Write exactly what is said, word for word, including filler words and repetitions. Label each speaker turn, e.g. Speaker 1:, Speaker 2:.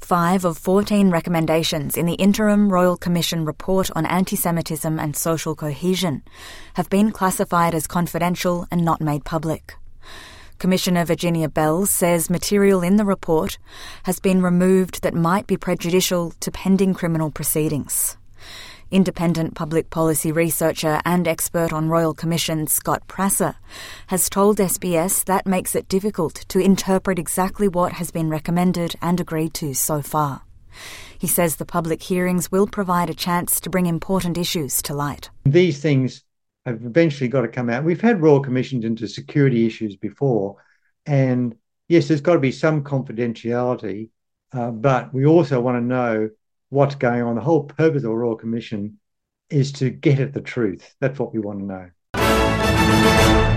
Speaker 1: Five of fourteen recommendations in the interim Royal Commission report on anti-Semitism and social cohesion have been classified as confidential and not made public. Commissioner Virginia Bell says material in the report has been removed that might be prejudicial to pending criminal proceedings. Independent public policy researcher and expert on Royal Commission Scott Prasser has told S B S that makes it difficult to interpret exactly what has been recommended and agreed to so far. He says the public hearings will provide a chance to bring important issues to light.
Speaker 2: These things have eventually got to come out. We've had Royal Commissions into security issues before, and yes, there's got to be some confidentiality, uh, but we also want to know what's going on. The whole purpose of a Royal Commission is to get at the truth. That's what we want to know.